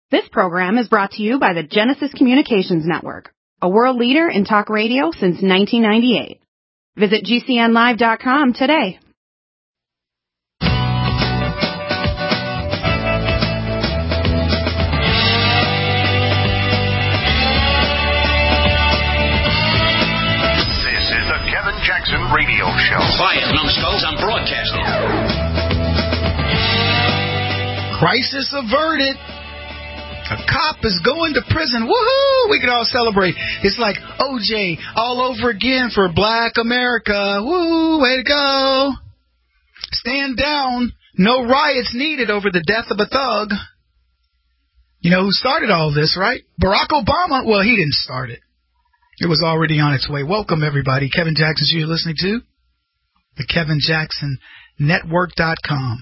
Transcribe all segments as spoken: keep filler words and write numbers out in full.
This program is brought to you by the Genesis Communications Network, a world leader in talk radio since nineteen ninety-eight. Visit G C N live dot com today. This is the Kevin Jackson Radio Show. Quiet, numbskulls, I'm broadcasting. Crisis averted. A cop is going to prison. Woohoo! We can all celebrate. It's like O J all over again for Black America. Woo! Way to go. Stand down. No riots needed over the death of a thug. You know who started all this, right? Barack Obama. Well, he didn't start it. It was already on its way. Welcome, everybody. Kevin Jackson, you're listening to the Kevin Jackson Network dot com.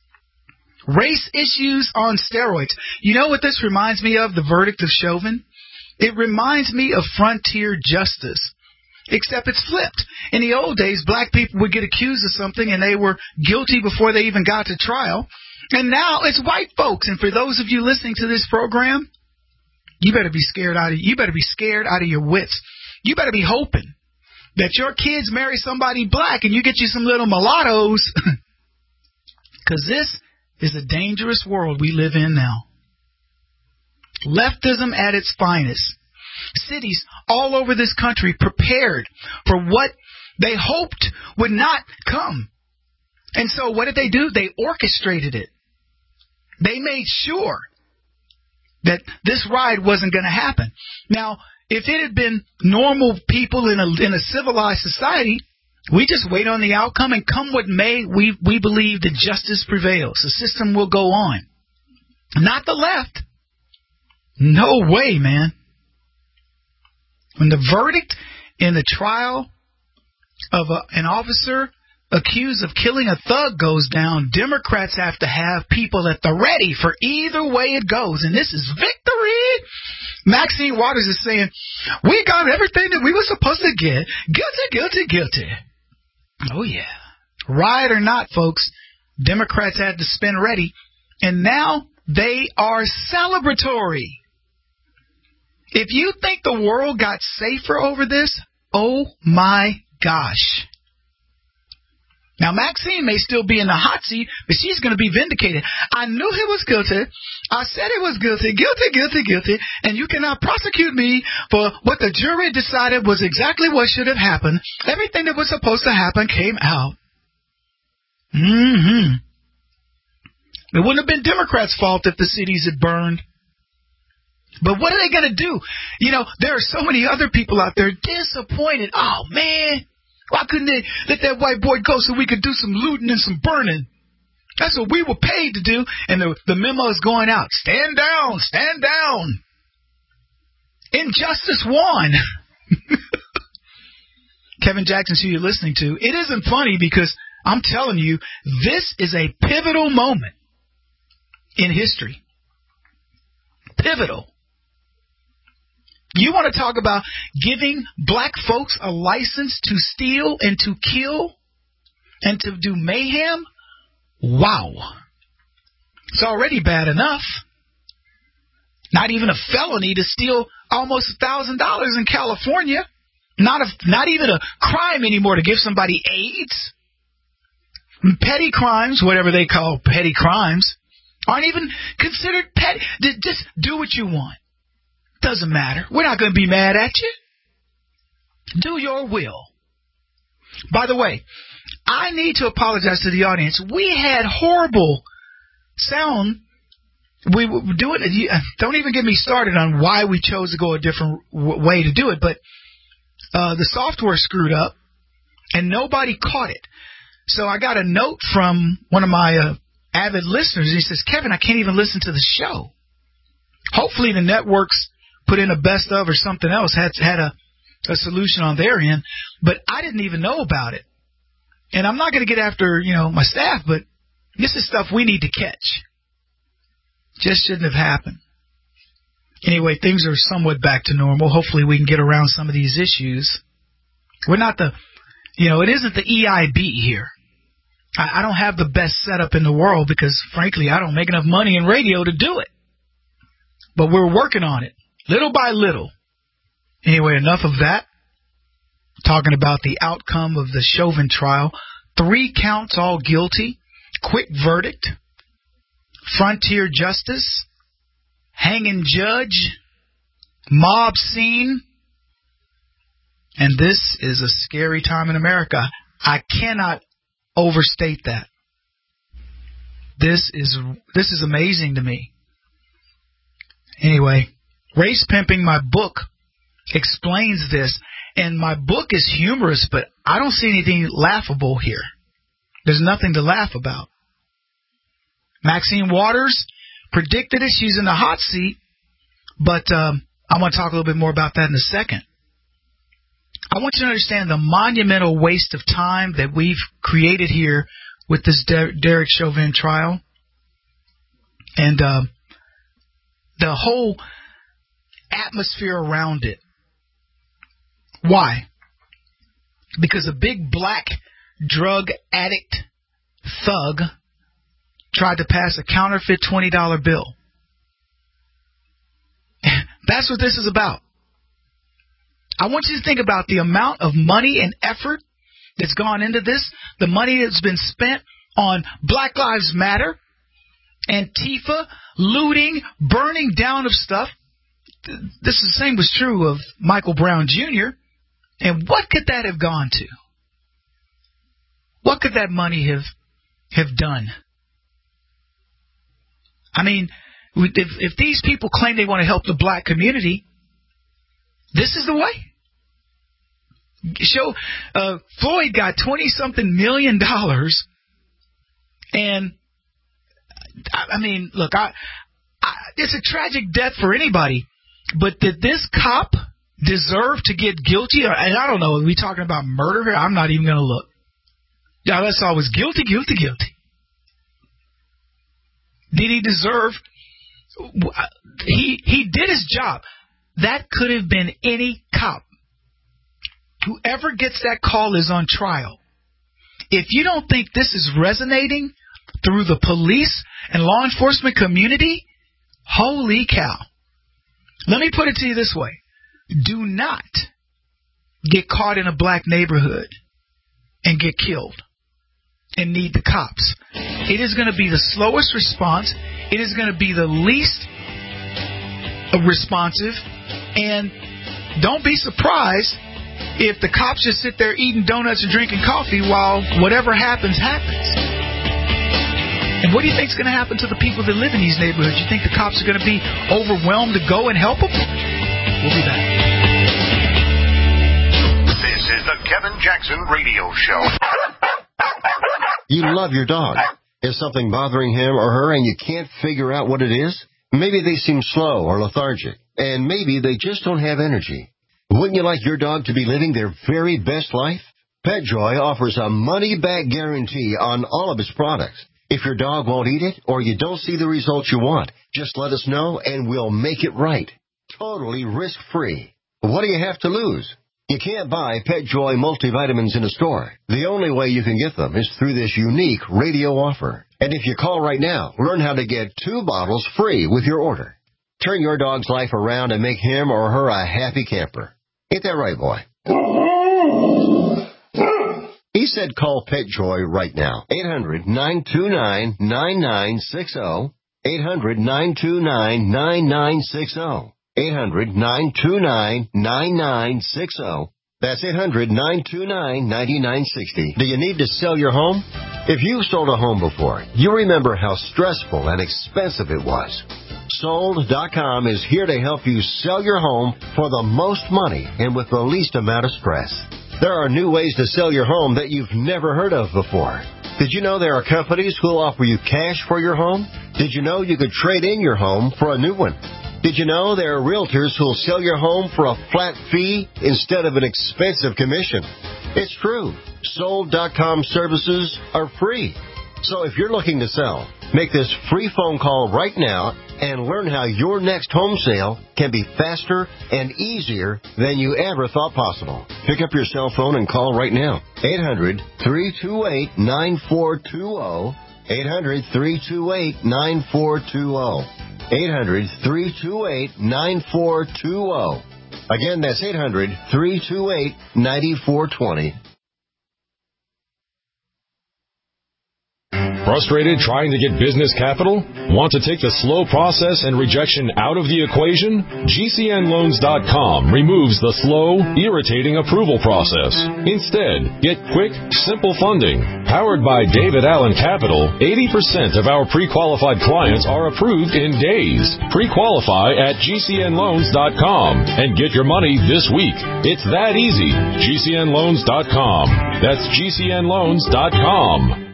Race issues on steroids. You know what this reminds me of? The verdict of Chauvin? It reminds me of frontier justice, except it's flipped. In the old days, black people would get accused of something and they were guilty before they even got to trial. And now it's white folks. And for those of you listening to this program, you better be scared out of you better be scared out of your wits. You better be hoping that your kids marry somebody black and you get you some little mulattoes. Because this is a dangerous world we live in now. Leftism at its finest. Cities all over this country prepared for what they hoped would not come. And so what did they do? They orchestrated it. They made sure that this ride wasn't going to happen. Now, if it had been normal people in a, in a civilized society, we just wait on the outcome, and come what may, we, we believe that justice prevails. The system will go on. Not the left. No way, man. When the verdict in the trial of a, an officer accused of killing a thug goes down, Democrats have to have people at the ready for either way it goes. And this is victory. Maxine Waters is saying, we got everything that we were supposed to get. Guilty, guilty, guilty. Oh, yeah. Riot or not, folks, Democrats had to spin ready, and now they are celebratory. If you think the world got safer over this, oh, my gosh. Now, Maxine may still be in the hot seat, but she's going to be vindicated. I knew he was guilty. I said he was guilty, guilty, guilty, guilty, and you cannot prosecute me for what the jury decided was exactly what should have happened. Everything that was supposed to happen came out. Mm-hmm. It wouldn't have been Democrats' fault if the cities had burned. But what are they going to do? You know, there are so many other people out there disappointed. Oh, man. Why couldn't they let that white boy go so we could do some looting and some burning? That's what we were paid to do. And the, the memo is going out. Stand down. Stand down. Injustice won. Kevin Jackson, who you're listening to. It isn't funny because I'm telling you, this is a pivotal moment in history. Pivotal. You want to talk about giving black folks a license to steal and to kill and to do mayhem? Wow. It's already bad enough. Not even a felony to steal almost a thousand dollars in California. Not a, not even a crime anymore to give somebody AIDS. Petty crimes, whatever they call petty crimes, aren't even considered petty. Just do what you want. Doesn't matter. We're not going to be mad at you. Do your will. By the way, I need to apologize to the audience. We had horrible sound. We were doing it. Don't even get me started on why we chose to go a different way to do it. But uh, the software screwed up, and nobody caught it. So I got a note from one of my uh, avid listeners. He says, Kevin, I can't even listen to the show. Hopefully the networks put in a best of or something else, had had a, a solution on their end, but I didn't even know about it. And I'm not going to get after, you know, my staff, but this is stuff we need to catch. Just shouldn't have happened. Anyway, things are somewhat back to normal. Hopefully we can get around some of these issues. We're not the, you know, it isn't the E I B here. I, I don't have the best setup in the world because, frankly, I don't make enough money in radio to do it. But we're working on it, little by little. Anyway, enough of that. Talking about the outcome of the Chauvin trial. Three counts, all guilty. Quick verdict. Frontier justice. Hanging judge. Mob scene. And this is a scary time in America. I cannot overstate that. This is this is amazing to me. Anyway, Race Pimping, my book, explains this. And my book is humorous, but I don't see anything laughable here. There's nothing to laugh about. Maxine Waters predicted it. She's in the hot seat. But um, I want to talk a little bit more about that in a second. I want you to understand the monumental waste of time that we've created here with this Der- Derek Chauvin trial. And uh, the whole atmosphere around it. Why? Because a big black drug addict thug tried to pass a counterfeit twenty dollar bill. That's what this is about. I want you to think about the amount of money and effort that's gone into this, the money that's been spent on Black Lives Matter, Antifa, looting, burning down of stuff. This is the same was true of Michael Brown Junior And what could that have gone to? What could that money have have done? I mean, if, if these people claim they want to help the black community, this is the way. Show uh, Floyd got twenty-something million dollars, and I, I mean, look, I, I, it's a tragic death for anybody, but did this cop deserve to get guilty? And I don't know, are we talking about murder here? I'm not even going to look. Yeah, that's always guilty, guilty, guilty. Did he deserve? He he did his job. That could have been any cop. Whoever gets that call is on trial. If you don't think this is resonating through the police and law enforcement community, holy cow. Let me put it to you this way. Do not get caught in a black neighborhood and get killed and need the cops. It is going to be the slowest response. It is going to be the least responsive. And don't be surprised if the cops just sit there eating donuts and drinking coffee while whatever happens, happens. And what do you think is going to happen to the people that live in these neighborhoods? You think the cops are going to be overwhelmed to go and help them? We'll be back. This is the Kevin Jackson Radio Show. You love your dog. Is something bothering him or her and you can't figure out what it is? Maybe they seem slow or lethargic, and maybe they just don't have energy. Wouldn't you like your dog to be living their very best life? PetJoy offers a money-back guarantee on all of its products. If your dog won't eat it or you don't see the results you want, just let us know and we'll make it right. Totally risk-free. What do you have to lose? You can't buy PetJoy multivitamins in a store. The only way you can get them is through this unique radio offer. And if you call right now, learn how to get two bottles free with your order. Turn your dog's life around and make him or her a happy camper. Ain't that right, boy? He said call PetJoy right now. eight hundred, nine two nine, nine nine six zero. eight hundred, nine two nine, nine nine six zero. eight hundred, nine two nine, nine nine six zero. That's eight hundred, nine two nine, nine nine six zero. Do you need to sell your home? If you've sold a home before, you remember how stressful and expensive it was. Sold dot com is here to help you sell your home for the most money and with the least amount of stress. There are new ways to sell your home that you've never heard of before. Did you know there are companies who'll offer you cash for your home? Did you know you could trade in your home for a new one? Did you know there are realtors who'll sell your home for a flat fee instead of an expensive commission? It's true. Sold dot com services are free. So if you're looking to sell, make this free phone call right now and learn how your next home sale can be faster and easier than you ever thought possible. Pick up your cell phone and call right now. eight hundred, three two eight, nine four two zero. eight hundred, three two eight, nine four two zero. eight hundred, three two eight, nine four two zero. Again, that's eight hundred, three two eight, nine four two zero. Frustrated trying to get business capital? Want to take the slow process and rejection out of the equation? G C N loans dot com removes the slow, irritating approval process. Instead, get quick, simple funding. Powered by David Allen Capital, eighty percent of our pre-qualified clients are approved in days. Pre-qualify at G C N loans dot com and get your money this week. It's that easy. G C N loans dot com. That's G C N loans dot com.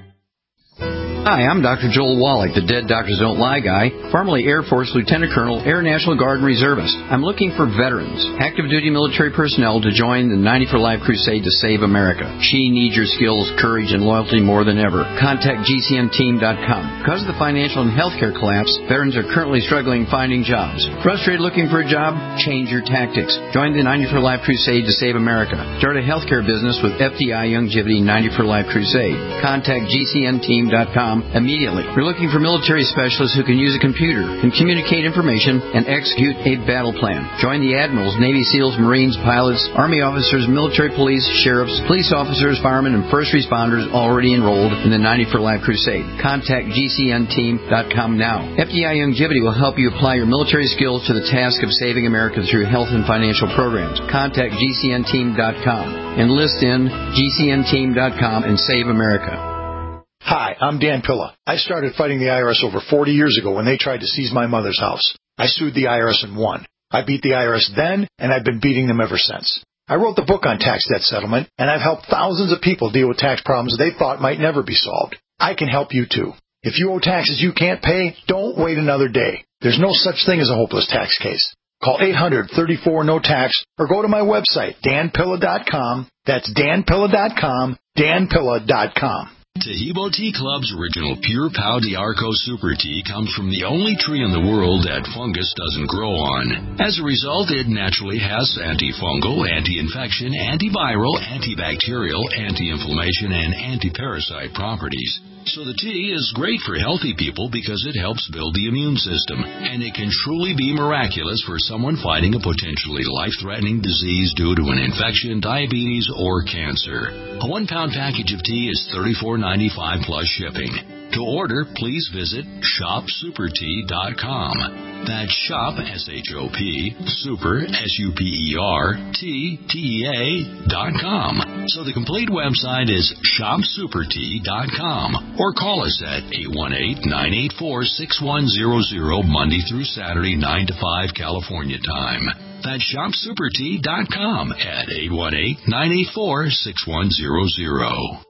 Hi, I'm Doctor Joel Wallach, the Dead Doctors Don't Lie guy, formerly Air Force Lieutenant Colonel, Air National Guard and Reservist. I'm looking for veterans, active duty military personnel to join the ninety for Life crusade to save America. She needs your skills, courage, and loyalty more than ever. Contact G C N team dot com. Because of the financial and healthcare collapse, veterans are currently struggling finding jobs. Frustrated looking for a job? Change your tactics. Join the ninety for Life crusade to save America. Start a healthcare business with F D I Youngevity ninety for Life crusade. Contact G C N team dot com immediately. We're looking for military specialists who can use a computer, can communicate information, and execute a battle plan. Join the admirals, Navy SEALs, Marines, pilots, Army officers, military police, sheriffs, police officers, firemen, and first responders already enrolled in the ninety for Life crusade. Contact G C N team dot com now. F D I Youngevity will help you apply your military skills to the task of saving America through health and financial programs. Contact G C N team dot com. Enlist in G C N team dot com and save America. Hi, I'm Dan Pilla. I started fighting the I R S over forty years ago when they tried to seize my mother's house. I sued the I R S and won. I beat the I R S then, and I've been beating them ever since. I wrote the book on tax debt settlement, and I've helped thousands of people deal with tax problems they thought might never be solved. I can help you too. If you owe taxes you can't pay, don't wait another day. There's no such thing as a hopeless tax case. Call eight hundred, thirty-four, no tax or go to my website, dan pilla dot com. That's dan pilla dot com, dan pilla dot com. Tahibo Tea Club's original Pure Pau de Arco Super Tea comes from the only tree in the world that fungus doesn't grow on. As a result, it naturally has antifungal, anti-infection, antiviral, antibacterial, anti-inflammation, and anti-parasite properties. So the tea is great for healthy people because it helps build the immune system, and it can truly be miraculous for someone fighting a potentially life-threatening disease due to an infection, diabetes, or cancer. A one-pound package of tea is thirty-four ninety-five plus shipping. To order, please visit shop super tea dot com. That's shop, S H O P, super, S U P E R, T, T E A, dot com. So the complete website is shop super tea dot com. Or call us at eight one eight, nine eight four, six one zero zero, Monday through Saturday, nine to five California time. That's shop super tea dot com at eight one eight, nine eight four, six one zero zero.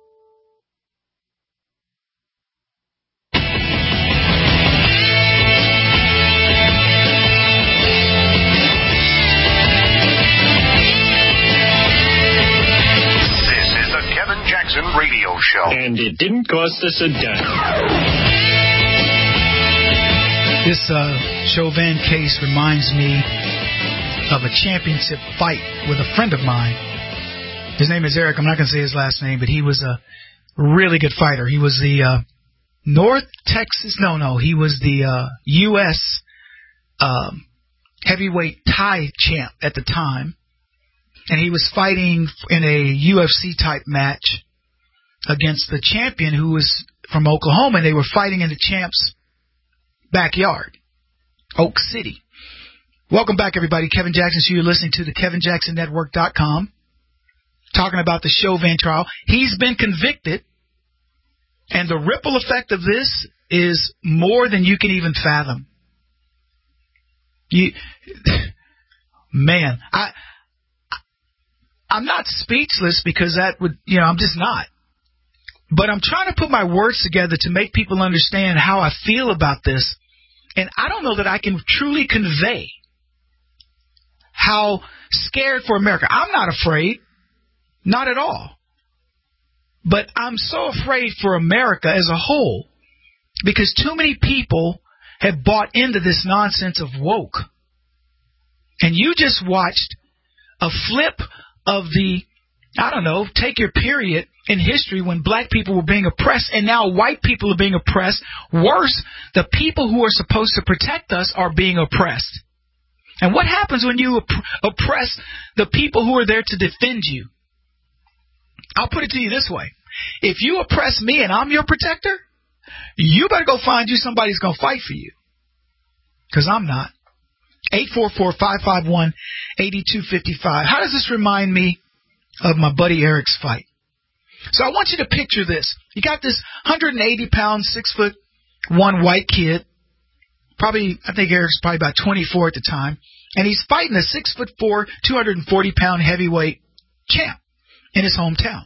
Radio show. And it didn't cost us a dime. This uh, Chauvin case reminds me of a championship fight with a friend of mine. His name is Eric. I'm not going to say his last name, but he was a really good fighter. He was the uh, North Texas, no, no, he was the uh, U S Um, heavyweight Thai champ at the time. And he was fighting in a U F C-type match against the champion who was from Oklahoma, and they were fighting in the champ's backyard, Oak City. Welcome back, everybody. Kevin Jackson, so you're listening to the Kevin Jackson Network dot com, talking about the Chauvin trial. He's been convicted, and the ripple effect of this is more than you can even fathom. You, man, I, I'm not speechless because that would, you know, I'm just not. But I'm trying to put my words together to make people understand how I feel about this. And I don't know that I can truly convey how scared for America. I'm not afraid. Not at all. But I'm so afraid for America as a whole because too many people have bought into this nonsense of woke. And you just watched a flip of the, I don't know, take your period in history when black people were being oppressed, and now white people are being oppressed. Worse, the people who are supposed to protect us are being oppressed. And what happens when you opp- oppress the people who are there to defend you? I'll put it to you this way. If you oppress me and I'm your protector, you better go find you somebody who's going to fight for you. Because I'm not. eight four four, five five one, eight two five five. How does this remind me of my buddy Eric's fight? So I want you to picture this. You got this one hundred eighty pound, six foot one white kid. Probably, I think Eric's probably about twenty-four at the time. And he's fighting a six foot four, two hundred forty pound heavyweight champ in his hometown.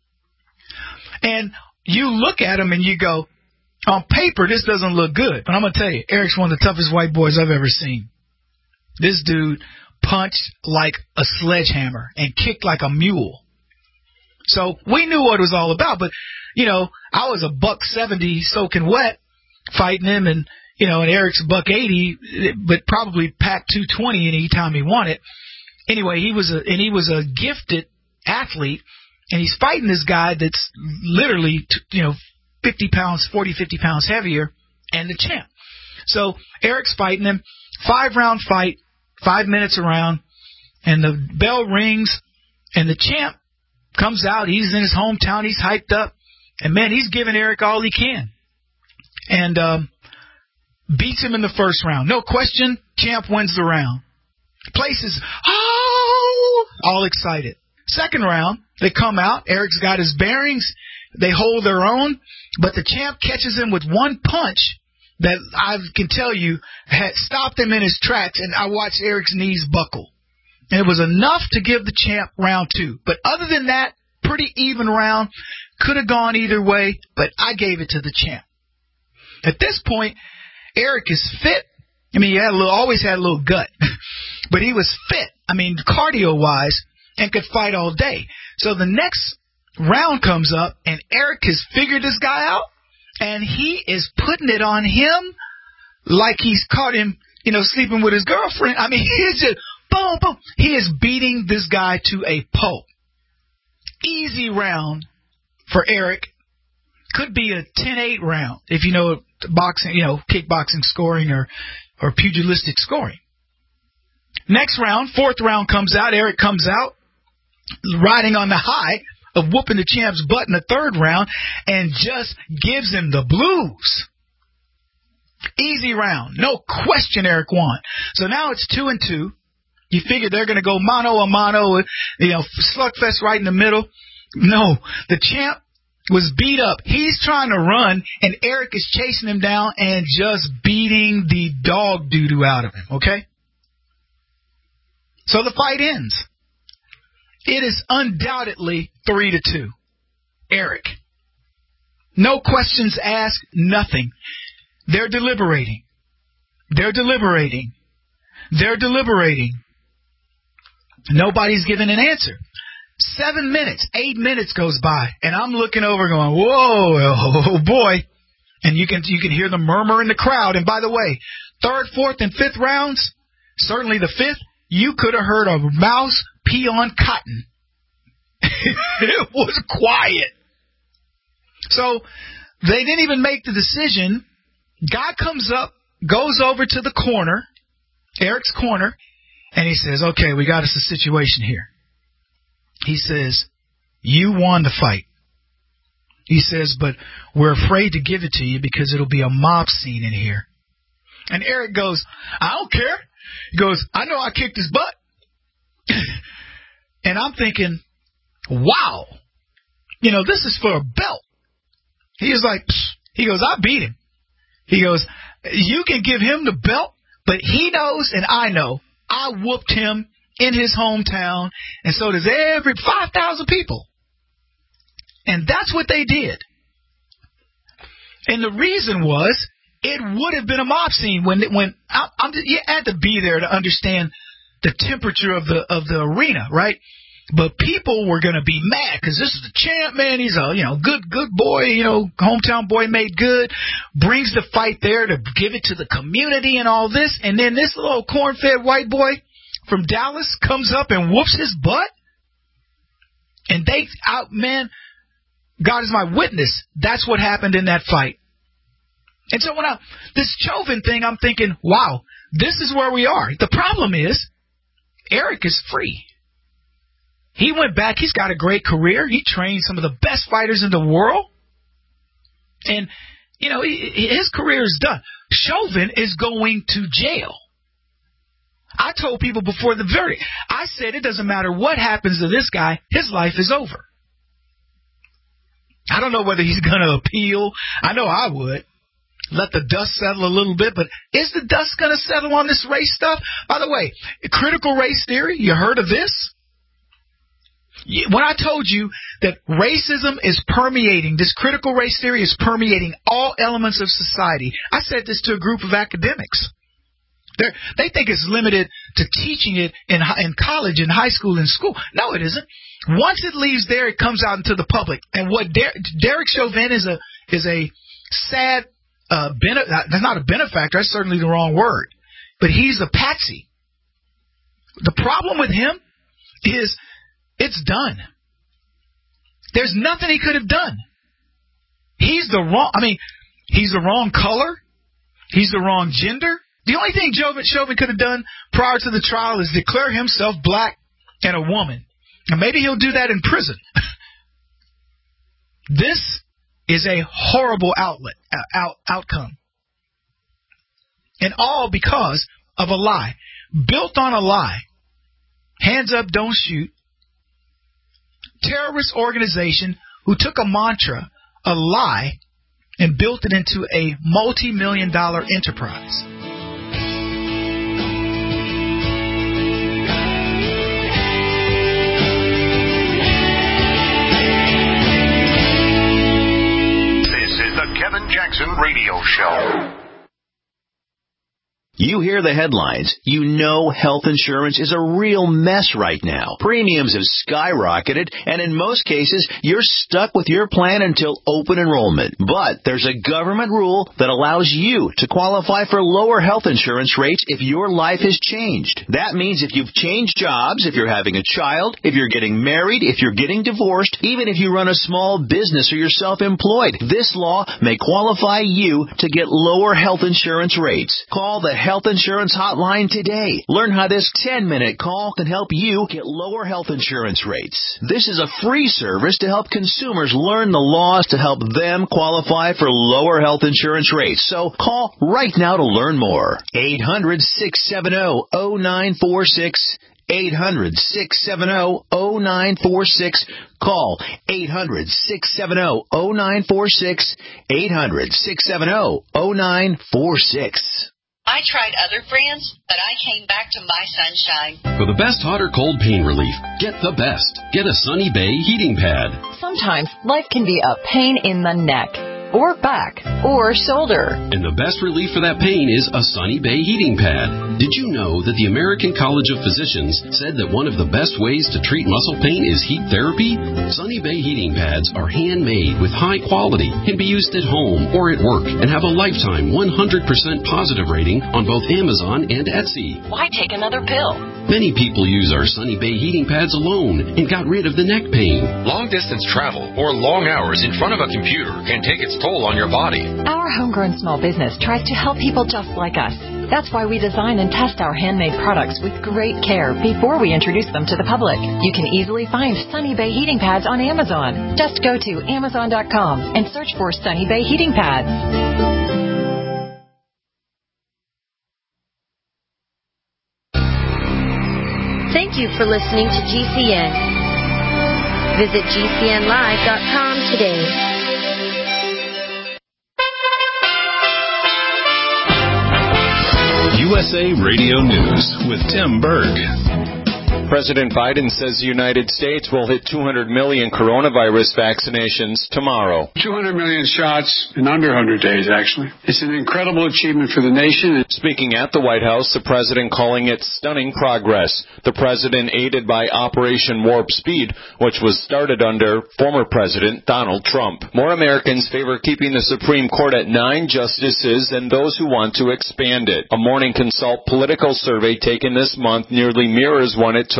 And you look at him and you go, on paper, this doesn't look good. But I'm going to tell you, Eric's one of the toughest white boys I've ever seen. This dude punched like a sledgehammer and kicked like a mule. So we knew what it was all about. But, you know, I was a buck seventy soaking wet fighting him, and, you know, and Eric's a buck eighty, but probably packed two twenty any time he wanted. Anyway, he was a, and he was a gifted athlete, and he's fighting this guy that's literally, you know, fifty pounds, forty, fifty pounds heavier, and the champ. So Eric's fighting him, five round fight, five minutes around, and the bell rings, and the champ comes out. He's in his hometown. He's hyped up, and man, he's giving Eric all he can, and um, beats him in the first round. No question, champ wins the round. Place is oh, all excited. Second round, they come out. Eric's got his bearings. They hold their own, but the champ catches him with one punch that I can tell you had stopped him in his tracks, and I watched Eric's knees buckle. And it was enough to give the champ round two. But other than that, pretty even round. Could have gone either way, but I gave it to the champ. At this point, Eric is fit. I mean, he had a little, always had a little gut, but he was fit. I mean, cardio-wise, and could fight all day. So the next round comes up, and Eric has figured this guy out, and he is putting it on him like he's caught him, you know, sleeping with his girlfriend. I mean, he's just boom, boom. He is beating this guy to a pulp. Easy round for Eric. Could be a ten eight round if you know boxing, you know, kickboxing scoring or, or pugilistic scoring. Next round, fourth round comes out. Eric comes out riding on the high of whooping the champ's butt in the third round and just gives him the blues. Easy round. No question Eric won. So now it's two and two. You figure they're going to go mano a mano, you know, slugfest right in the middle. No, the champ was beat up. He's trying to run, and Eric is chasing him down and just beating the dog doo-doo out of him, okay? So the fight ends. It is undoubtedly three to two. Eric. No questions asked, nothing. They're deliberating. They're deliberating. They're deliberating. Nobody's giving an answer. Seven minutes, eight minutes goes by, and I'm looking over going, whoa, oh boy. And you can you can hear the murmur in the crowd. And by the way, third, fourth, and fifth rounds, certainly the fifth, you could have heard a mouse pee on cotton. It was quiet. So they didn't even make the decision. Guy comes up, goes over to the corner, Eric's corner, and he says, okay, we got us a situation here. He says, you won the fight. He says, but we're afraid to give it to you because it'll be a mob scene in here. And Eric goes, I don't care. He goes, I know I kicked his butt. And I'm thinking, wow, you know, this is for a belt. He is like, psh. He goes, I beat him. He goes, you can give him the belt, but he knows and I know I whooped him in his hometown, and so does every five thousand people. And that's what they did. And the reason was, it would have been a mob scene when when I, I'm, you had to be there to understand the temperature of the of the arena, right? But people were going to be mad because this is the champ, man. He's a you know good good boy, you know hometown boy made good. Brings the fight there to give it to the community and all this, and then this little corn-fed white boy from Dallas comes up and whoops his butt. And they out, man. God is my witness. That's what happened in that fight. And so when I, this Chauvin thing, I'm thinking, wow, this is where we are. The problem is, Eric is free. He went back. He's got a great career. He trained some of the best fighters in the world. And, you know, he, his career is done. Chauvin is going to jail. I told people before the verdict, I said it doesn't matter what happens to this guy, his life is over. I don't know whether he's going to appeal. I know I would. Let the dust settle a little bit, but is the dust going to settle on this race stuff? By the way, critical race theory, you heard of this? When I told you that racism is permeating, this critical race theory is permeating all elements of society, I said this to a group of academics. They're, they think it's limited to teaching it in, in college, in high school, in school. No, it isn't. Once it leaves there, it comes out into the public. And what Der- Derek Chauvin is a is a sad, uh, bene- that's not a benefactor. That's certainly the wrong word. But he's a patsy. The problem with him is it's done. There's nothing he could have done. He's the wrong. I mean, he's the wrong color. He's the wrong gender. The only thing Chauvin, Chauvin could have done prior to the trial is declare himself black and a woman. And maybe he'll do that in prison. This is a horrible outlet, uh, out, outcome. And all because of a lie. Built on a lie. Hands up, don't shoot. Terrorist organization who took a mantra, a lie, and built it into a multi-million dollar enterprise. Kevin Jackson Radio Show. You hear the headlines. You know health insurance is a real mess right now. Premiums have skyrocketed, and in most cases, you're stuck with your plan until open enrollment. But there's a government rule that allows you to qualify for lower health insurance rates if your life has changed. That means if you've changed jobs, if you're having a child, if you're getting married, if you're getting divorced, even if you run a small business or you're self-employed, this law may qualify you to get lower health insurance rates. Call the Health Insurance Hotline today. Learn how this ten-minute call can help you get lower health insurance rates. This is a free service to help consumers learn the laws to help them qualify for lower health insurance rates. So call right now to learn more. eight hundred, six seven zero, zero nine four six. eight hundred, six seven zero, zero nine four six. Call eight hundred, six seven zero, zero nine four six. eight hundred, six seven zero, zero nine four six. I tried other brands, but I came back to My Sunshine. For the best hot or cold pain relief, get the best. Get a Sunny Bay heating pad. Sometimes life can be a pain in the neck, or back, or shoulder. And the best relief for that pain is a Sunny Bay heating pad. Did you know that the American College of Physicians said that one of the best ways to treat muscle pain is heat therapy? Sunny Bay heating pads are handmade with high quality, can be used at home or at work, and have a lifetime one hundred percent positive rating on both Amazon and Etsy. Why take another pill? Many people use our Sunny Bay heating pads alone and got rid of the neck pain. Long-distance travel or long hours in front of a computer can take its toll on your body. Our homegrown small business tries to help people just like us. That's why we design and test our handmade products with great care before we introduce them to the public. You can easily find Sunny Bay heating pads on Amazon. Just go to amazon dot com and search for Sunny Bay heating pads. Thank you for listening to G C N. Visit G C N live dot com today. U S A Radio News with Tim Berg. President Biden says the United States will hit two hundred million coronavirus vaccinations tomorrow. two hundred million shots in under one hundred days, actually. It's an incredible achievement for the nation. Speaking at the White House, the president calling it stunning progress. The president aided by Operation Warp Speed, which was started under former President Donald Trump. More Americans favor keeping the Supreme Court at nine justices than those who want to expand it. A Morning Consult political survey taken this month nearly mirrors one it took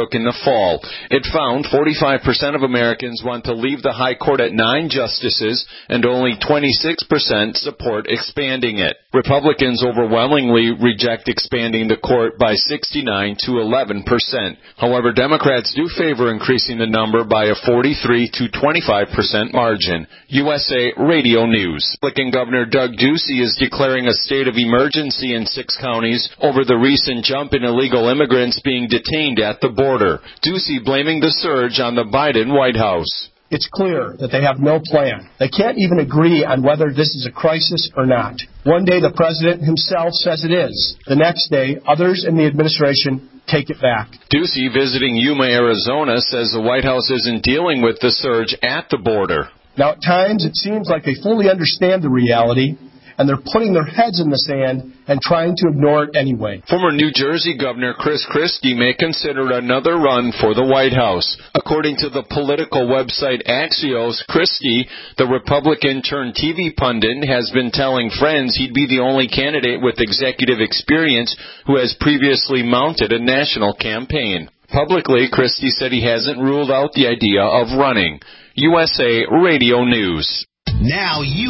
took in the fall. It found forty-five percent of Americans want to leave the High Court at nine justices, and only twenty-six percent support expanding it. Republicans overwhelmingly reject expanding the court by sixty-nine to eleven percent. However, Democrats do favor increasing the number by a forty-three to twenty-five percent margin. U S A Radio News. Republican Governor Doug Ducey is declaring a state of emergency in six counties over the recent jump in illegal immigrants being detained at the border. Ducey blaming the surge on the Biden White House. It's clear that they have no plan. They can't even agree on whether this is a crisis or not. One day the president himself says it is. The next day, others in the administration take it back. Ducey, visiting Yuma, Arizona, says the White House isn't dealing with the surge at the border. Now, at times, it seems like they fully understand the reality, and they're putting their heads in the sand and trying to ignore it anyway. Former New Jersey Governor Chris Christie may consider another run for the White House. According to the political website Axios, Christie, the Republican-turned-T V pundit, has been telling friends he'd be the only candidate with executive experience who has previously mounted a national campaign. Publicly, Christie said he hasn't ruled out the idea of running. U S A Radio News. Now you...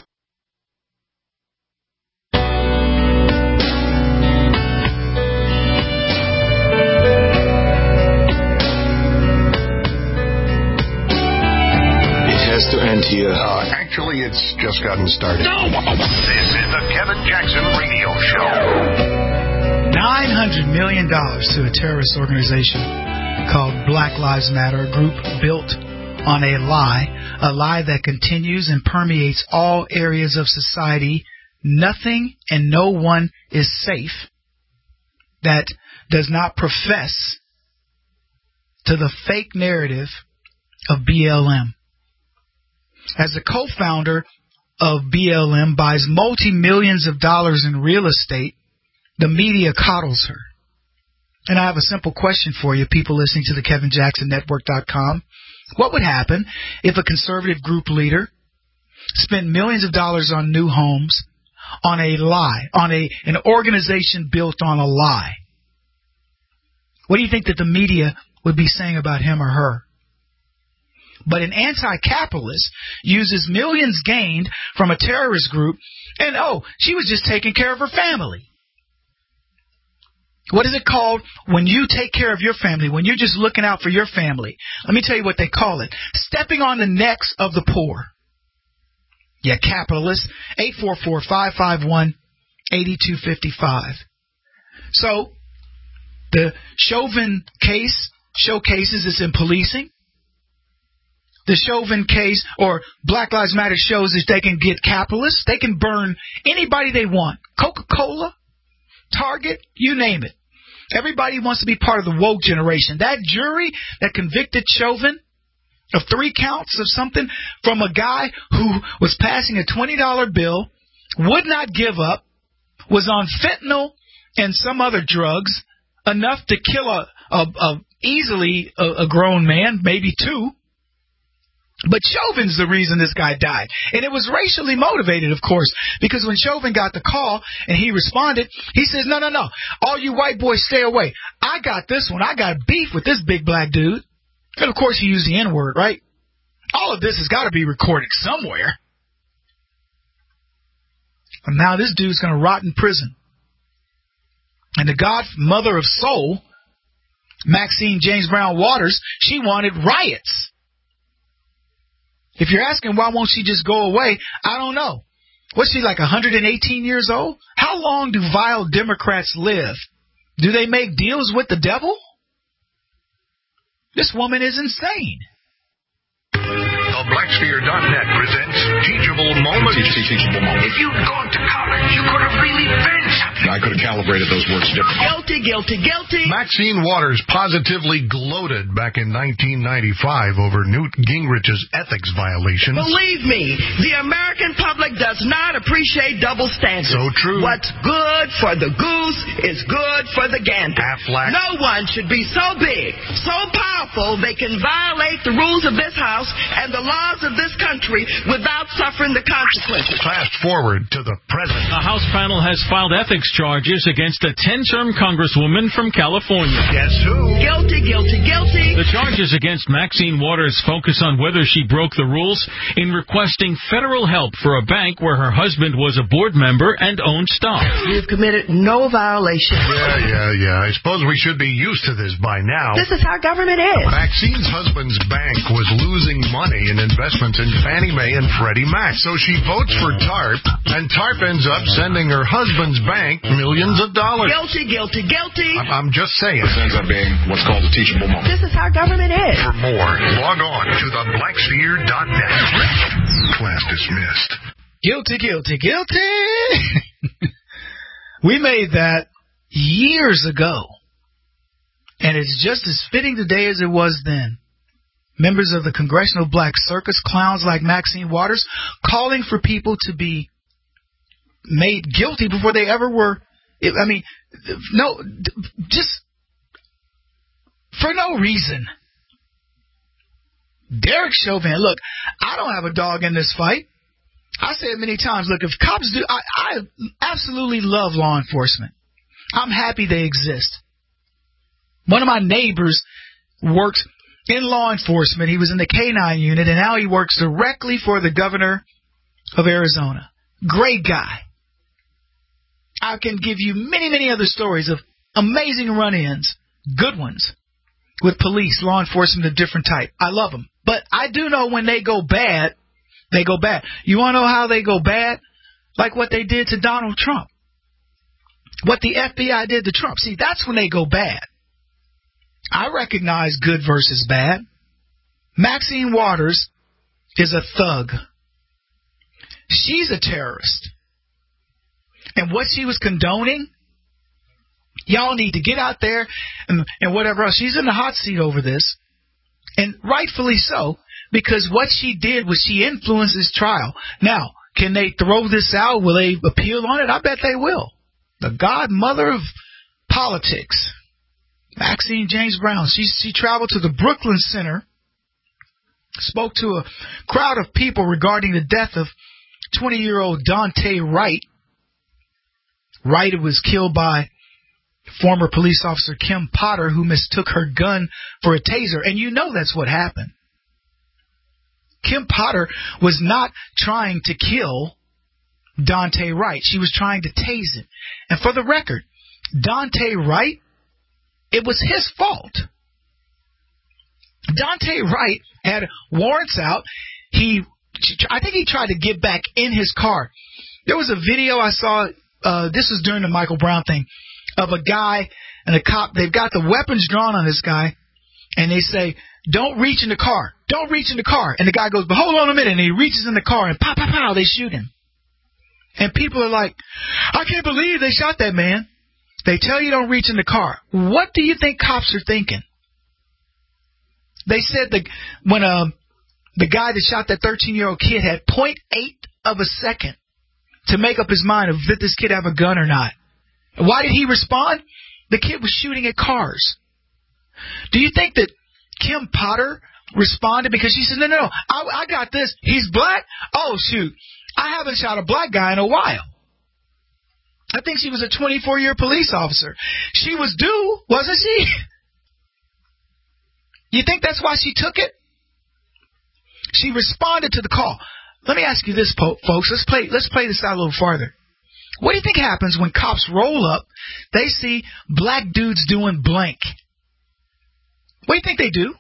To end here. Uh, actually, it's just gotten started. No! This is the Kevin Jackson Radio Show. nine hundred million dollars to a terrorist organization called Black Lives Matter, a group built on a lie, a lie that continues and permeates all areas of society. Nothing and no one is safe that does not profess to the fake narrative of B L M. As a co-founder of B L M buys multi-millions of dollars in real estate, the media coddles her. And I have a simple question for you, people listening to the Kevin Jackson Network dot com. What would happen if a conservative group leader spent millions of dollars on new homes on a lie, on a an organization built on a lie? What do you think that the media would be saying about him or her? But an anti-capitalist uses millions gained from a terrorist group, and, oh, she was just taking care of her family. What is it called when you take care of your family, when you're just looking out for your family? Let me tell you what they call it. Stepping on the necks of the poor. Yeah, capitalists. eight four four, five five one, eight two five five. So, the Chauvin case showcases it's in policing. The Chauvin case or Black Lives Matter shows that they can get capitalists. They can burn anybody they want. Coca-Cola, Target, you name it. Everybody wants to be part of the woke generation. That jury that convicted Chauvin of three counts of something from a guy who was passing a twenty dollar bill, would not give up, was on fentanyl and some other drugs, enough to kill a, a, a easily a, a grown man, maybe two. But Chauvin's the reason this guy died. And it was racially motivated, of course, because when Chauvin got the call and he responded, he says, no, no, no, all you white boys stay away. I got this one. I got beef with this big black dude. And, of course, he used the N-word, right? All of this has got to be recorded somewhere. And now this dude's going to rot in prison. And the godmother of soul, Maxine James Brown Waters, she wanted riots. If you're asking why won't she just go away, I don't know. What's she, like one hundred eighteen years old? How long do vile Democrats live? Do they make deals with the devil? This woman is insane. The Blacksphere dot net presents Teachable Moments. Teachable Moments. If you'd gone to college, you could have really been something. I could have calibrated those words differently. Guilty, guilty, guilty. Maxine Waters positively gloated back in nineteen ninety-five over Newt Gingrich's ethics violations. Believe me, the American public does not appreciate double standards. So true. What's good for the goose is good for the gander. Aflac. No one should be so big, so powerful, they can violate the rules of this house and the laws of this country without suffering the consequences. Fast forward to the present. The House panel has filed ethics charges against a ten-term congresswoman from California. Guess who? Guilty, guilty, guilty. The charges against Maxine Waters focus on whether she broke the rules in requesting federal help for a bank where her husband was a board member and owned stock. We have committed no violation. Yeah, yeah, yeah. I suppose we should be used to this by now. This is how government is. Maxine's husband's bank was losing money in investments in Fannie Mae and Freddie Mac. So she votes for TARP, and TARP ends up sending her husband's bank millions of dollars. Guilty, guilty, guilty. I'm, I'm just saying. This ends up being what's called a teachable moment. This is how government is. For more, log on to the black sphere dot net. Class dismissed. Guilty, guilty, guilty. We made that years ago. And it's just as fitting today as it was then. Members of the Congressional Black Circus, clowns like Maxine Waters, calling for people to be made guilty before they ever were. I mean, no, just for no reason. Derek Chauvin, look, I don't have a dog in this fight. I say it many times. Look, if cops do, I, I absolutely love law enforcement. I'm happy they exist. One of my neighbors works in law enforcement. He was in the K nine unit, and now he works directly for the governor of Arizona. Great guy. I can give you many, many other stories of amazing run-ins, good ones, with police, law enforcement of different type. I love them. But I do know when they go bad, they go bad. You want to know how they go bad? Like what they did to Donald Trump. What the F B I did to Trump. See, that's when they go bad. I recognize good versus bad. Maxine Waters is a thug. She's a terrorist. And what she was condoning, y'all need to get out there and, and whatever else. She's in the hot seat over this. And rightfully so, because what she did was she influenced this trial. Now, can they throw this out? Will they appeal on it? I bet they will. The godmother of politics. Maxine James Brown. She, she traveled to the Brooklyn Center, spoke to a crowd of people regarding the death of twenty-year-old Daunte Wright. Wright was killed by former police officer Kim Potter, who mistook her gun for a taser. And you know that's what happened. Kim Potter was not trying to kill Daunte Wright. She was trying to tase him. And for the record, Daunte Wright, it was his fault. Daunte Wright had warrants out. He, I think he tried to get back in his car. There was a video I saw, uh, this was during the Michael Brown thing, of a guy and a cop. They've got the weapons drawn on this guy, and they say, don't reach in the car. Don't reach in the car. And the guy goes, but hold on a minute. And he reaches in the car, and pow, pow, pow, they shoot him. And people are like, I can't believe they shot that man. They tell you don't reach in the car. What do you think cops are thinking? They said that when um, the guy that shot that thirteen-year-old kid had zero point eight of a second to make up his mind of did this kid have a gun or not. Why did he respond? The kid was shooting at cars. Do you think that Kim Potter responded because she said, no, no, no, I, I got this. He's black? Oh, shoot. I haven't shot a black guy in a while. I think she was a twenty-four-year police officer. She was due, wasn't she? You think that's why she took it? She responded to the call. Let me ask you this, folks. Let's play, let's play this out a little farther. What do you think happens when cops roll up, they see black dudes doing blank? What do you think they do?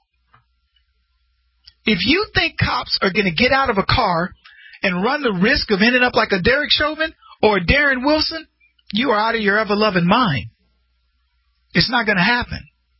If you think cops are going to get out of a car and run the risk of ending up like a Derek Chauvin or a Darren Wilson, you are out of your ever-loving mind. It's not going to happen.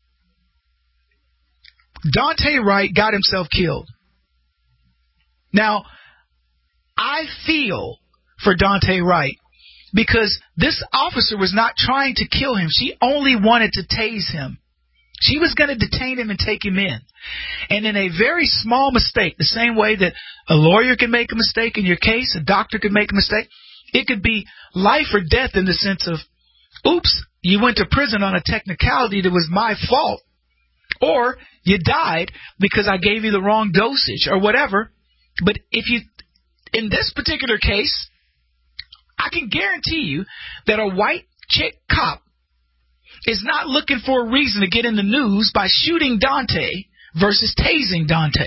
Daunte Wright got himself killed. Now, I feel for Daunte Wright because this officer was not trying to kill him. She only wanted to tase him. She was going to detain him and take him in. And in a very small mistake, the same way that a lawyer can make a mistake in your case, a doctor could make a mistake, it could be life or death in the sense of, oops, you went to prison on a technicality that was my fault. Or you died because I gave you the wrong dosage or whatever. But if you, in this particular case, I can guarantee you that a white chick cop is not looking for a reason to get in the news by shooting Dante versus tasing Dante.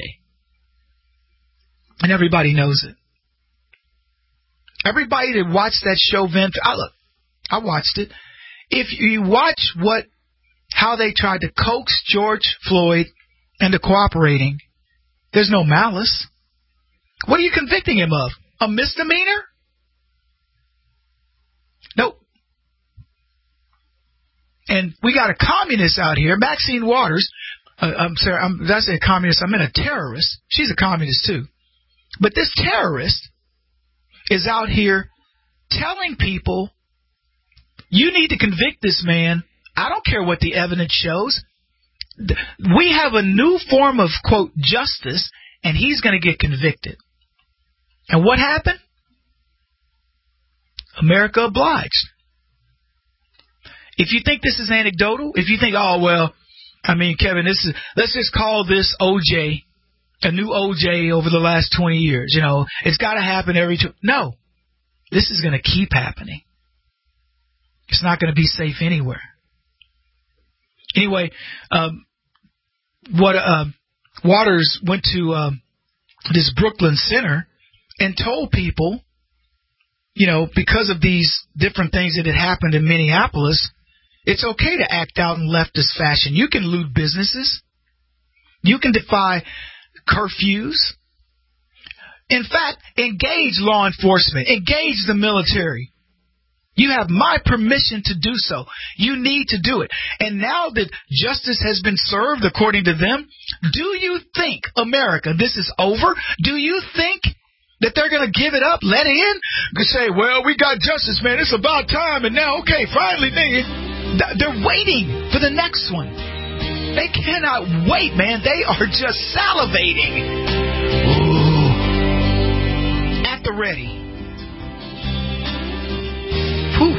And everybody knows it. Everybody that watched that show, Vent, I look, I watched it. If you watch what, how they tried to coax George Floyd into cooperating, there's no malice. What are you convicting him of? A misdemeanor? Nope. And we got a communist out here, Maxine Waters. Uh, I'm sorry, I'm, did I say a communist? I meant a terrorist. She's a communist too. But this terrorist is out here telling people, you need to convict this man. I don't care what the evidence shows. We have a new form of, quote, justice, and he's going to get convicted. And what happened? America obliged. If you think this is anecdotal, if you think, oh, well, I mean, Kevin, this is, let's just call this O J, a new O J over the last twenty years. You know, it's got to happen every two. No, this is going to keep happening. It's not going to be safe anywhere. Anyway, um, what uh, Waters went to um, this Brooklyn Center and told people, you know, because of these different things that had happened in Minneapolis, it's okay to act out in leftist fashion. You can loot businesses. You can defy curfews. In fact, engage law enforcement. Engage the military. You have my permission to do so. You need to do it. And now that justice has been served according to them, do you think, America, this is over? Do you think that they're going to give it up, let it in? They say, well, we got justice, man. It's about time. And now, okay, finally, they, they're waiting for the next one. They cannot wait, man. They are just salivating. Ooh. At the ready. Whew.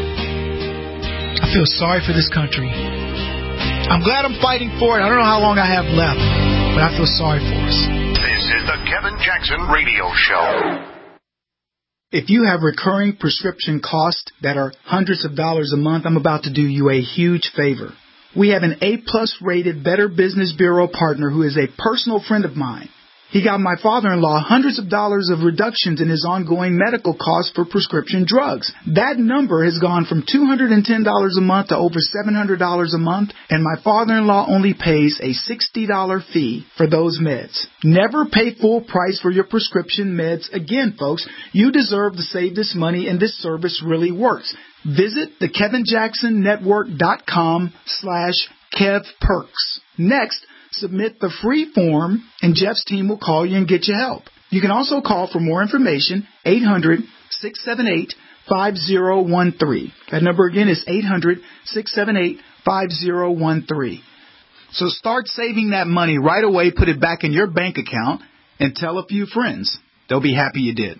I feel sorry for this country. I'm glad I'm fighting for it. I don't know how long I have left, but I feel sorry for us. This is the Kevin Jackson Radio Show. If you have recurring prescription costs that are hundreds of dollars a month, I'm about to do you a huge favor. We have an A-plus rated Better Business Bureau partner who is a personal friend of mine. He got my father-in-law hundreds of dollars of reductions in his ongoing medical costs for prescription drugs. That number has gone from two hundred ten dollars a month to over seven hundred dollars a month, and my father-in-law only pays a sixty dollars fee for those meds. Never pay full price for your prescription meds again, folks. You deserve to save this money, and this service really works. Visit the Kevin Jackson Network dot com slash Kev Perks. Next, submit the free form, and Jeff's team will call you and get you help. You can also call for more information, eight hundred, six seven eight, five zero one three. That number again is eight hundred, six seven eight, five zero one three. So start saving that money right away, put it back in your bank account, and tell a few friends. They'll be happy you did.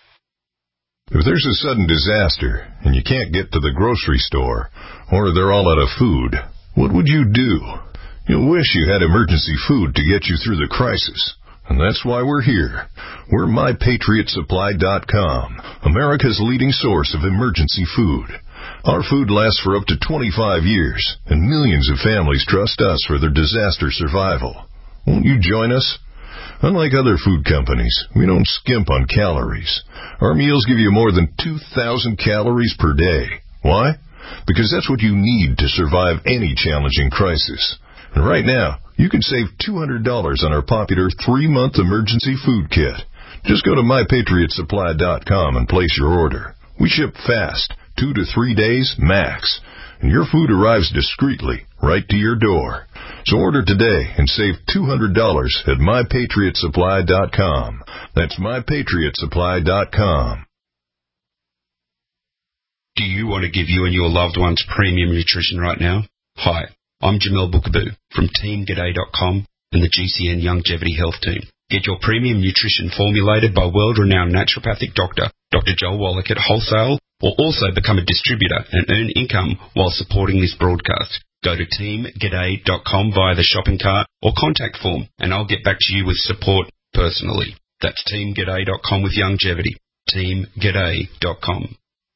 If there's a sudden disaster and you can't get to the grocery store, or they're all out of food, what would you do? You'll wish you had emergency food to get you through the crisis. And that's why we're here. We're My Patriot Supply dot com, America's leading source of emergency food. Our food lasts for up to twenty-five years, and millions of families trust us for their disaster survival. Won't you join us? Unlike other food companies, we don't skimp on calories. Our meals give you more than two thousand calories per day. Why? Because that's what you need to survive any challenging crisis. And right now, you can save two hundred dollars on our popular three-month emergency food kit. Just go to My Patriot Supply dot com and place your order. We ship fast, two to three days max, and your food arrives discreetly right to your door. So order today and save two hundred dollars at My Patriot Supply dot com. That's My Patriot Supply dot com. Do you want to give you and your loved ones premium nutrition right now? Hi, I'm Jamel Bookaboo from Team G'day dot com and the G C N Longevity Health Team. Get your premium nutrition formulated by world-renowned naturopathic doctor, Doctor Joel Wallach at wholesale, or also become a distributor and earn income while supporting this broadcast. Go to Team G'day dot com via the shopping cart or contact form, and I'll get back to you with support personally. That's team g'day dot com with Youngevity. team g'day dot com.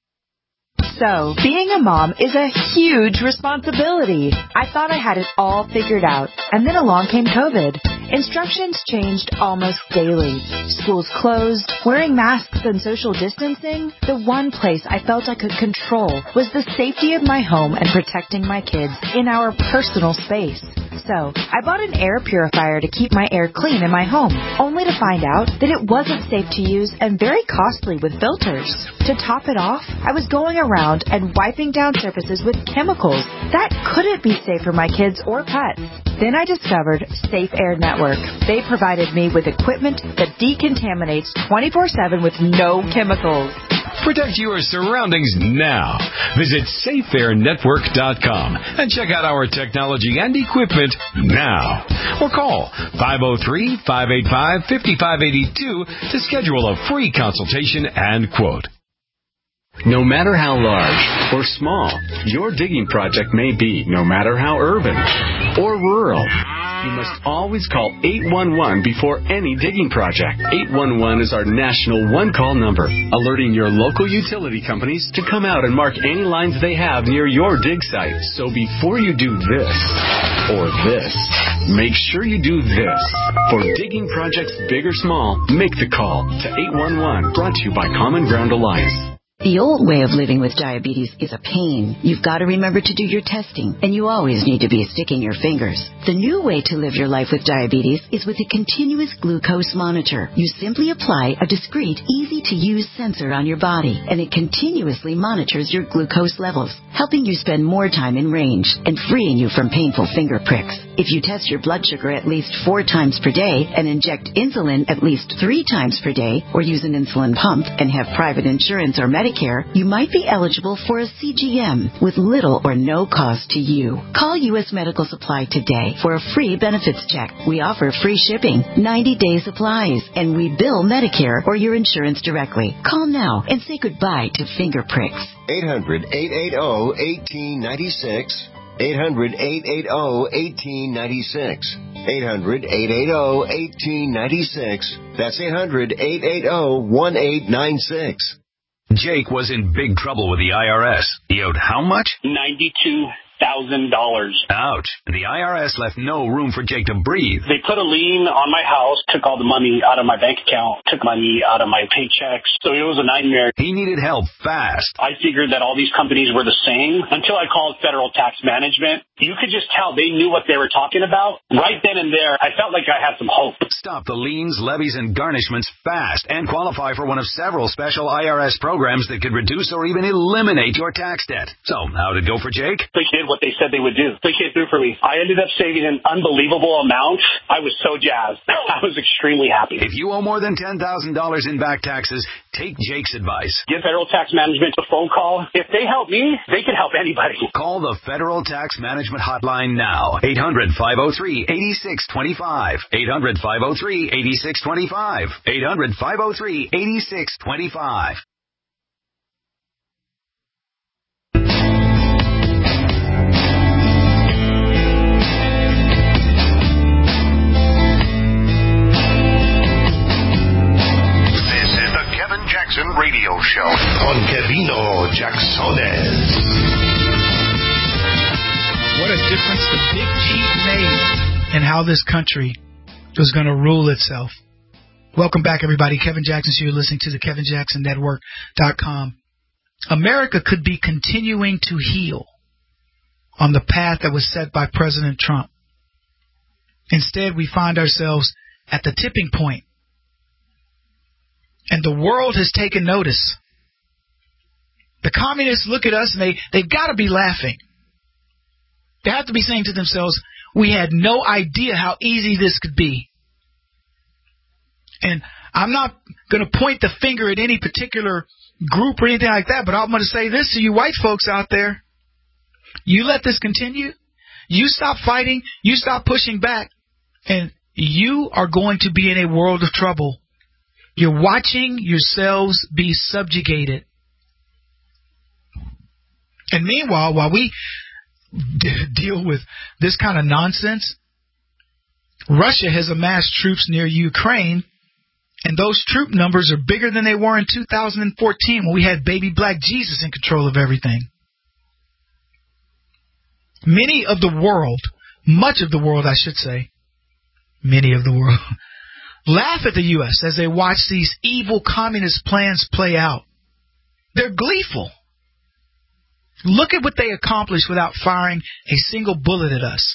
So, being a mom is a huge responsibility. I thought I had it all figured out, and then along came COVID. Instructions changed almost daily. Schools closed, wearing masks and social distancing. The one place I felt I could control was the safety of my home and protecting my kids in our personal space. So, I bought an air purifier to keep my air clean in my home, only to find out that it wasn't safe to use and very costly with filters. To top it off, I was going around and wiping down surfaces with chemicals. That couldn't be safe for my kids or pets. Then I discovered Safe Air Network. They provided me with equipment that decontaminates twenty-four seven with no chemicals. Protect your surroundings now. Visit safe air network dot com and check out our technology and equipment now. Or call five oh three, five eight five, five five eight two to schedule a free consultation and quote. No matter how large or small your digging project may be, no matter how urban or rural, you must always call eight one one before any digging project. eight one one is our national one-call number, alerting your local utility companies to come out and mark any lines they have near your dig site. So before you do this or this, make sure you do this. For digging projects big or small, make the call to eight one one, brought to you by Common Ground Alliance. The old way of living with diabetes is a pain. You've got to remember to do your testing, and you always need to be sticking your fingers. The new way to live your life with diabetes is with a continuous glucose monitor. You simply apply a discreet, easy-to-use sensor on your body, and it continuously monitors your glucose levels, helping you spend more time in range and freeing you from painful finger pricks. If you test your blood sugar at least four times per day and inject insulin at least three times per day, or use an insulin pump and have private insurance or Medicare, you might be eligible for a C G M with little or no cost to you. Call U S Medical Supply today for a free benefits check. We offer free shipping, ninety-day supplies, and we bill Medicare or your insurance directly. Call now and say goodbye to finger pricks. eight hundred, eight eight zero, one eight nine six. eight hundred, eight eight zero, one eight nine six. eight hundred, eight eight zero, one eight nine six. That's eight hundred, eight eight zero, one eight nine six. Jake was in big trouble with the I R S. He owed how much? ninety-two thousand dollars. Ouch. The I R S left no room for Jake to breathe. They put a lien on my house, took all the money out of my bank account, took money out of my paychecks. So it was a nightmare. He needed help fast. I figured that all these companies were the same until I called Federal Tax Management. You could just tell they knew what they were talking about. Right then and there, I felt like I had some hope. Stop the liens, levies, and garnishments fast and qualify for one of several special I R S programs that could reduce or even eliminate your tax debt. So, how'd it go for Jake? They did what they said they would do. They came through for me. I ended up saving an unbelievable amount. I was so jazzed. I was extremely happy. If you owe more than ten thousand dollars in back taxes, take Jake's advice. Give Federal Tax Management a phone call. If they help me, they can help anybody. Call the Federal Tax Management Hotline now. eight hundred, five oh three, eight six two five. eight hundred, five oh three, eight six two five. eight hundred, five oh three, eight six two five. Jackson Radio Show on Kevino Jacksones. What a difference the big cheat made in how this country was going to rule itself. Welcome back, everybody. Kevin Jackson, so you're listening to the Kevin Jackson Network dot com. America could be continuing to heal on the path that was set by President Trump. Instead, we find ourselves at the tipping point. And the world has taken notice. The communists look at us and they, they've got to be laughing. They have to be saying to themselves, we had no idea how easy this could be. And I'm not going to point the finger at any particular group or anything like that, but I'm going to say this to you white folks out there. You let this continue. You stop fighting. You stop pushing back. And you are going to be in a world of trouble. You're watching yourselves be subjugated. And meanwhile, while we d- deal with this kind of nonsense, Russia has amassed troops near Ukraine And those troop numbers are bigger than they were in two thousand fourteen when we had baby black Jesus in control of everything. Many of the world, much of the world, I should say, many of the world, laugh at the U S as they watch these evil communist plans play out. They're gleeful. Look at what they accomplished without firing a single bullet at us.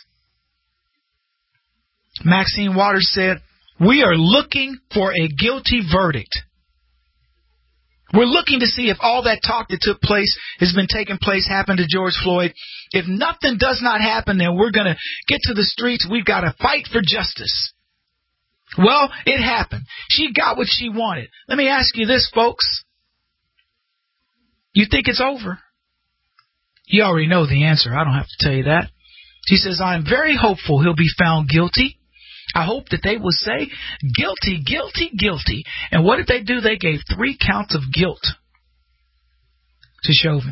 Maxine Waters said, "We are looking for a guilty verdict. We're looking to see if all that talk that took place has been taking place happened to George Floyd. If nothing does not happen, then we're going to get to the streets. We've got to fight for justice." Well, it happened. She got what she wanted. Let me ask you this, folks. You think it's over? You already know the answer. I don't have to tell you that. She says, "I'm very hopeful he'll be found guilty. I hope that they will say, guilty, guilty, guilty." And what did they do? They gave three counts of guilt to Chauvin.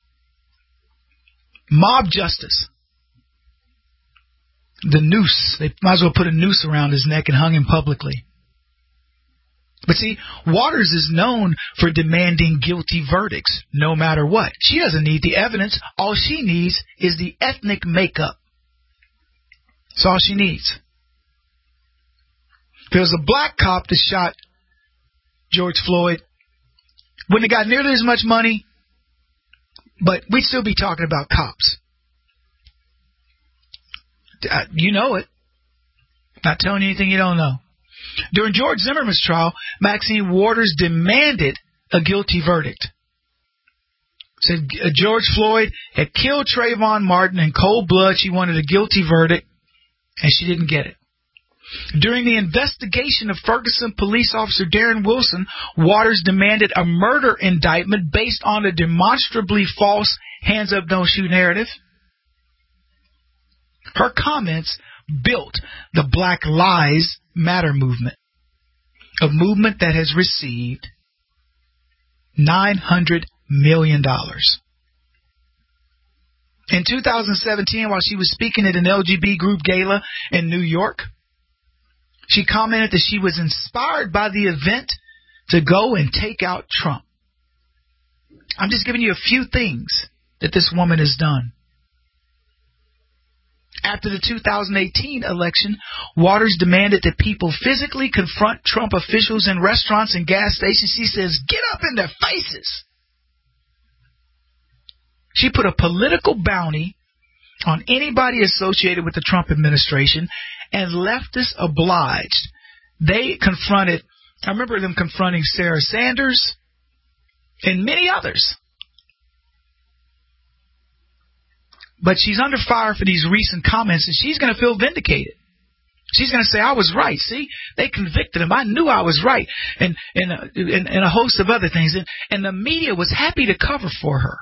Mob justice. The noose. They might as well put a noose around his neck and hung him publicly. But see, Waters is known for demanding guilty verdicts, no matter what. She doesn't need the evidence. All she needs is the ethnic makeup. That's all she needs. If it was a black cop that shot George Floyd, wouldn't have got nearly as much money, but we'd still be talking about cops. Uh, you know it. Not telling you anything you don't know. During George Zimmerman's trial, Maxine Waters demanded a guilty verdict. Said George Floyd had killed Trayvon Martin in cold blood. She wanted a guilty verdict, and she didn't get it. During the investigation of Ferguson police officer Darren Wilson, Waters demanded a murder indictment based on a demonstrably false hands up, don't shoot narrative. Her comments built the Black Lives Matter movement, a movement that has received nine hundred million dollars. In two thousand seventeen, while she was speaking at an L G B T group gala in New York, she commented that she was inspired by the event to go and take out Trump. I'm just giving you a few things that this woman has done. After the two thousand eighteen election, Waters demanded that people physically confront Trump officials in restaurants and gas stations. She says, "Get up in their faces." She put a political bounty on anybody associated with the Trump administration, and leftists obliged. They confronted, I remember them confronting Sarah Sanders and many others. But she's under fire for these recent comments, and she's going to feel vindicated. She's going to say, "I was right. See, they convicted him. I knew I was right," and and, uh, and, and a host of other things. And, and the media was happy to cover for her.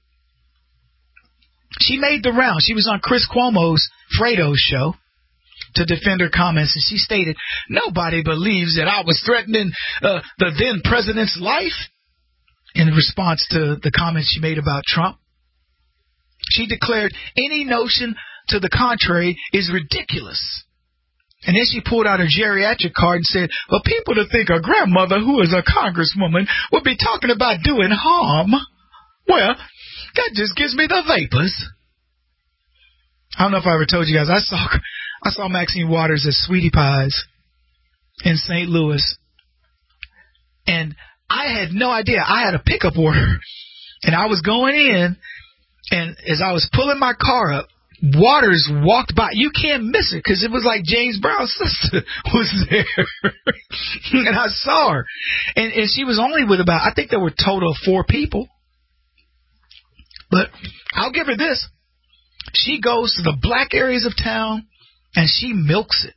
She made the round. She was on Chris Cuomo's Fredo's show to defend her comments, and she stated, "Nobody believes that I was threatening uh, the then president's life," in response to the comments she made about Trump. She declared any notion to the contrary is ridiculous. And then she pulled out her geriatric card and said, "Well, people to think a grandmother who is a congresswoman would be talking about doing harm, well, that just gives me the vapors." I don't know if I ever told you guys, I saw I saw Maxine Waters at Sweetie Pies in Saint Louis. And I had no idea. I had a pickup order. And I was going in, and as I was pulling my car up, Waters walked by. You can't miss it because it was like James Brown's sister was there. And I saw her. And, and she was only with about, I think there were a total of four people. But I'll give her this. She goes to the black areas of town, and she milks it.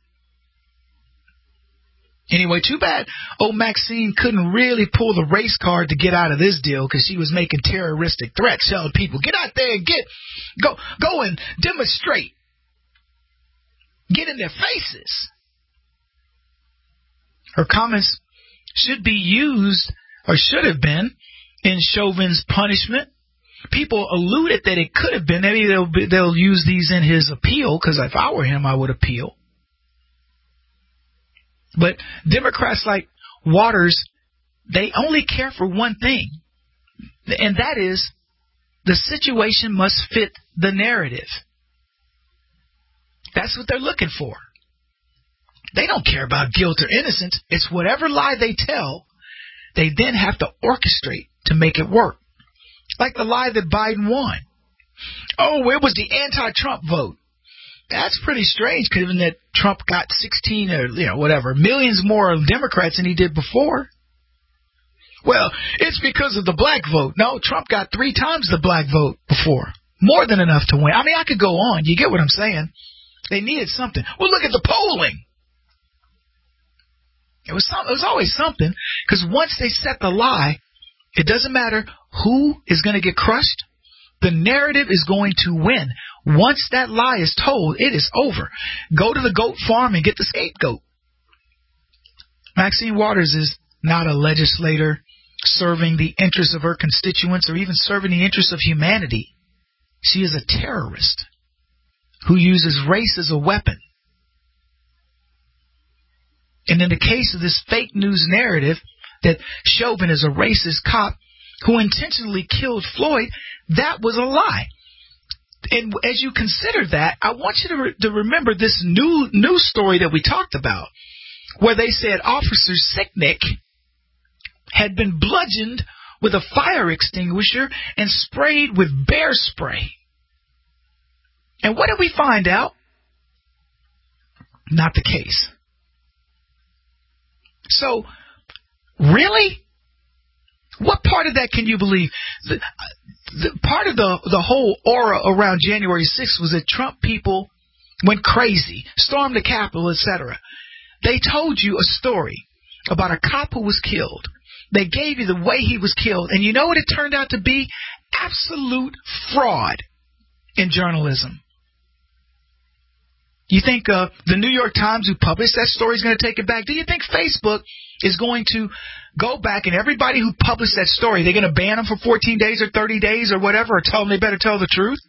Anyway, too bad old Maxine couldn't really pull the race card to get out of this deal because she was making terroristic threats, telling people, "Get out there and get, go, go and demonstrate. Get in their faces." Her comments should be used, or should have been, in Chauvin's punishment. People alluded that it could have been. Maybe they'll, be, they'll use these in his appeal, because if I were him, I would appeal. But Democrats like Waters, they only care for one thing, and that is the situation must fit the narrative. That's what they're looking for. They don't care about guilt or innocence. It's whatever lie they tell, they then have to orchestrate to make it work. Like the lie that Biden won. Oh, it was the anti-Trump vote. That's pretty strange, given that Trump got sixteen or, you know, whatever, millions more Democrats than he did before. Well, it's because of the black vote. No, Trump got three times the black vote before. More than enough to win. I mean, I could go on. You get what I'm saying? They needed something. Well, look at the polling. It was some, it was always something, because once they set the lie, it doesn't matter who is going to get crushed. The narrative is going to win. Once that lie is told, it is over. Go to the goat farm and get the scapegoat. Maxine Waters is not a legislator serving the interests of her constituents or even serving the interests of humanity. She is a terrorist who uses race as a weapon. And in the case of this fake news narrative that Chauvin is a racist cop who intentionally killed Floyd, that was a lie. And as you consider that, I want you to, re- to remember this new news story that we talked about, where they said Officer Sicknick had been bludgeoned with a fire extinguisher and sprayed with bear spray. And what did we find out? Not the case. So, really? What part of that can you believe? The, the part of the, the whole aura around January sixth was that Trump people went crazy, stormed the Capitol, et cetera. They told you a story about a cop who was killed. They gave you the way he was killed. And you know what it turned out to be? Absolute fraud in journalism. You think uh, the New York Times, who published that story, is going to take it back? Do you think Facebook is going to go back and everybody who published that story, they're going to ban them for fourteen days or thirty days or whatever, or tell them they better tell the truth?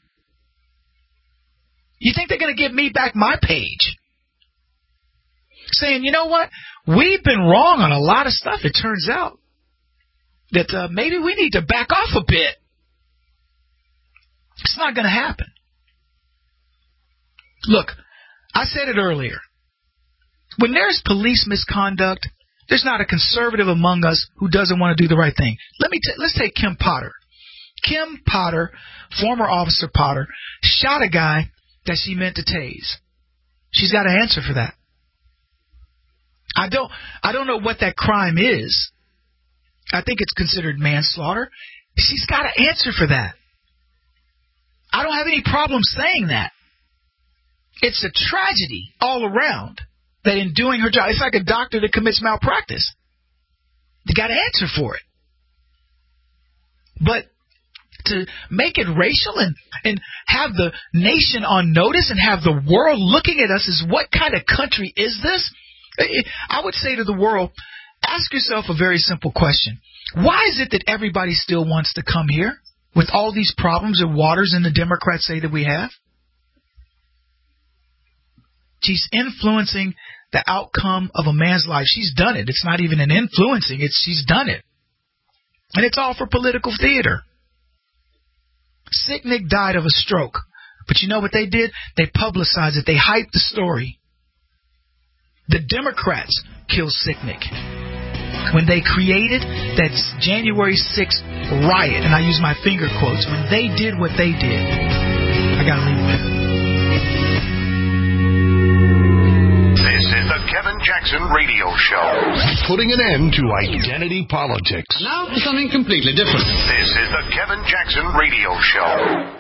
You think they're going to give me back my page? Saying, you know what? We've been wrong on a lot of stuff. It turns out that uh, maybe we need to back off a bit. It's not going to happen. Look, I said it earlier. When there's police misconduct, there's not a conservative among us who doesn't want to do the right thing. Let me t- let's take Kim Potter. Kim Potter, former Officer Potter, shot a guy that she meant to tase. She's got to answer for that. I don't I don't know what that crime is. I think it's considered manslaughter. She's got to answer for that. I don't have any problem saying that. It's a tragedy all around that in doing her job, it's like a doctor that commits malpractice. You got to answer for it. But to make it racial and, and have the nation on notice and have the world looking at us as what kind of country is this? I would say to the world, ask yourself a very simple question. Why is it that everybody still wants to come here with all these problems and waters and the Democrats say that we have? She's influencing the outcome of a man's life. She's done it. It's not even an influencing. It's she's done it. And it's all for political theater. Sicknick died of a stroke. But you know what they did? They publicized it. They hyped the story. The Democrats killed Sicknick when they created that January sixth riot, and I use my finger quotes, when they did what they did. I gotta leave it there. This is the Kevin Jackson Radio Show, putting an end to identity politics. Now for something completely different. This is the Kevin Jackson Radio Show.